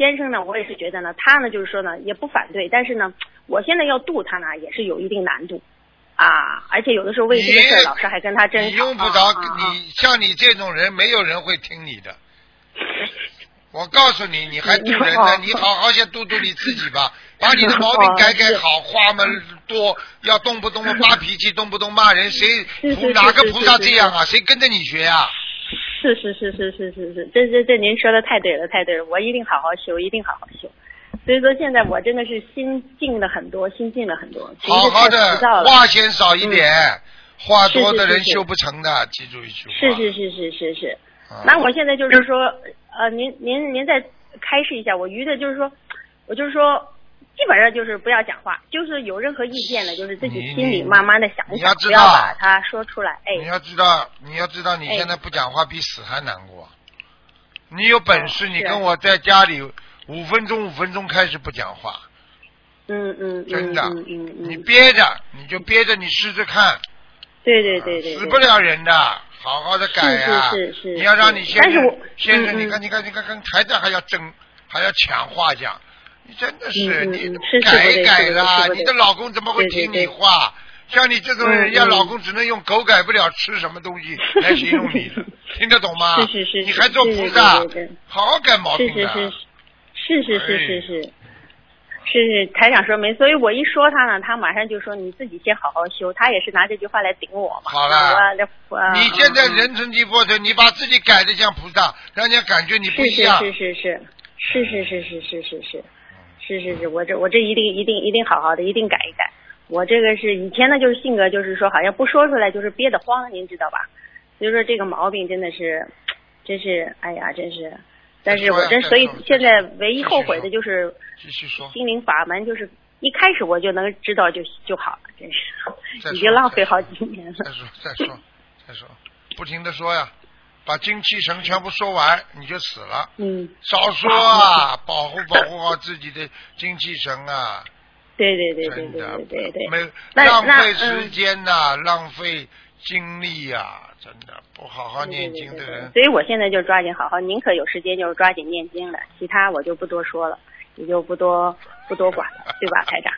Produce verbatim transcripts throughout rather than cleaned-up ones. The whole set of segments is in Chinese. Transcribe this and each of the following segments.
先生呢，我也是觉得呢，他呢就是说呢也不反对，但是呢，我现在要度他呢也是有一定难度啊，而且有的时候为这个事儿，老师还跟他争吵。 你用不着， 啊啊、 你像你这种人，没有人会听你的。我告诉你，你还渡人呢，你好好先渡渡你自己吧，把你的毛病改改好。话嘛多，要动不动发脾气，动不动骂人，谁哪个菩萨这样啊？谁跟着你学啊？ 是是是是是是是，这这这您说的太对了，太对了，我一定好好修，一定好好修。所以说现在我真的是心静了很多，心静了很多。 好好的，话先少一点，嗯、话多的人是是是是修不成的，记住一句话。 是是是是是是。啊、那我现在就是说，呃，您您您再开示一下，我余的就是说，我就是说。基本上就是不要讲话，就是有任何意见呢，就是自己心里慢慢的想一想，不要把它说出来。哎， 你要知道，你要知道，你现在不讲话比死还难过。哎、你有本事，你跟我在家里五分钟五分钟开始不讲话。 嗯嗯， 真的， 嗯嗯嗯， 你憋着，你就憋着，你试试看。 对对对 对, 对。 死不了人的，好好的改呀、啊。 是是是是。 你要让你先生， 但是我先生， 嗯、 你看你看你看，跟台长还要争，还要抢话讲。你真的是， 嗯、 你是改一改啦！ 你的老公怎么会听你话？ 对对对像你这种人，人家老公只能用狗改不了吃什么东西来形容你的，听得懂吗？ 是是是。 你还做菩萨， 对对对对好好改毛病的。 是是是是是是是。是是台长说没，所以我一说他呢，他马上就说你自己先好好修，他也是拿这句话来顶我嘛。 好了， 我你现在人成即佛成，你把自己改得像菩萨，让人家感觉你不一样。 是是是是是是是是是是是。是是是，我这我这一定一定一定好好的，一定改一改。我这个是以前呢，就是性格就是说，好像不说出来就是憋得慌，您知道吧？所以说这个毛病真的是，真是哎呀，真是。但是我真所以现在唯一后悔的就是心灵法门，就是一开始我就能知道就就好了，真是已经浪费好几年了。 再说再说再说，不停的说呀。把精气神全部说完，你就死了。 嗯， 少说啊，保护保护好自己的精气神啊。 对对对对对对对对。 没浪费时间呐、嗯，浪费精力呀、啊，真的不好好念经的人。 对对对对对，所以我现在就抓紧好好，宁可有时间就是抓紧念经了，其他我就不多说了，也就不多不多管了，对吧，台长？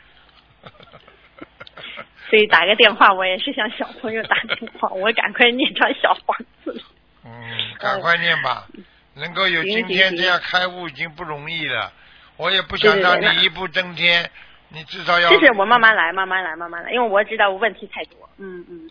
所以打个电话，我也是向小朋友打电话，我赶快念张小房子。 嗯，赶快念吧，能够有今天这样开悟已经不容易了。我也不想让你一步登天，你至少要。 就是我慢慢来，慢慢来，慢慢来，因为我知道问题太多。嗯嗯